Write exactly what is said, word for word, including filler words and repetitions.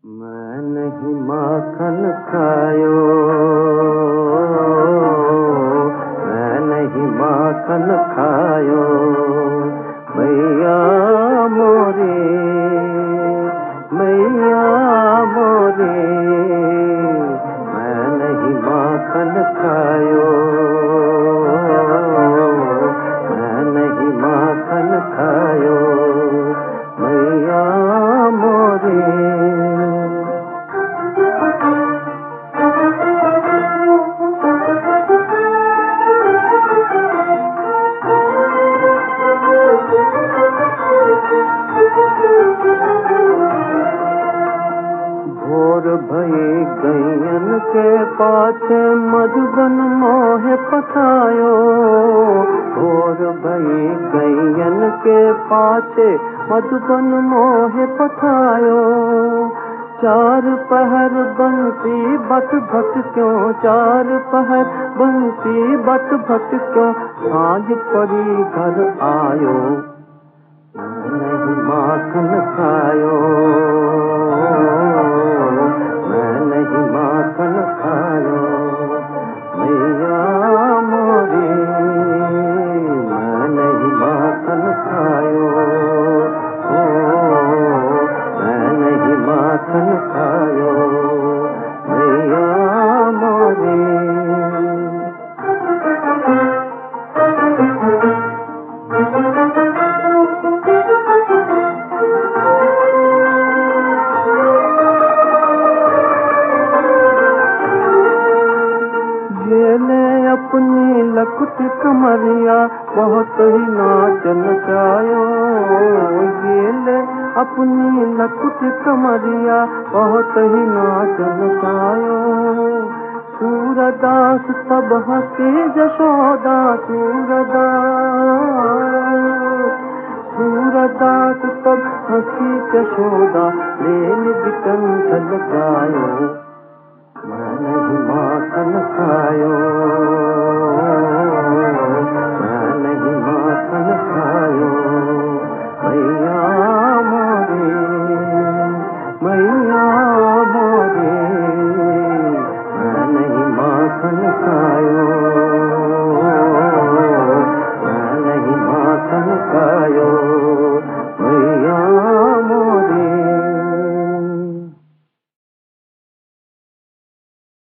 मैं नहीं माखन खायो, मैं नहीं माखन खायो, मैया मोरे, मैया मोरे, मैं नहीं माखन खायो, मैं नहीं माखन खायो, मैया मोरे। भोर भये गैयन के पाछे मधुबन मोहे पठायो, भोर भये गैयन के पाछे मधुबन मोहे पठायो। चार पहर बंसी बट भट क्यों, चार पहर बंसी बट भट क्यों, साँझ पड़ी घर आयो, मैं नहीं माखन खायो, मैं नहीं माखन खायो, मैया मोरे, मैं नहीं माखन खायो, ओ मैं नहीं माखन खायो, मैया मोरे। ले अपनी लकुट कमरिया बहुत ही नाच नचायो, ये ले अपनी लकुट कमरिया बहुत ही नाच नचायो। सूरदास सब हंसी जशोदा, सूरदास सूरदास सब हंसी जशोदा, लेन बिकंठ लगायो, मैं नहीं माखन खायो।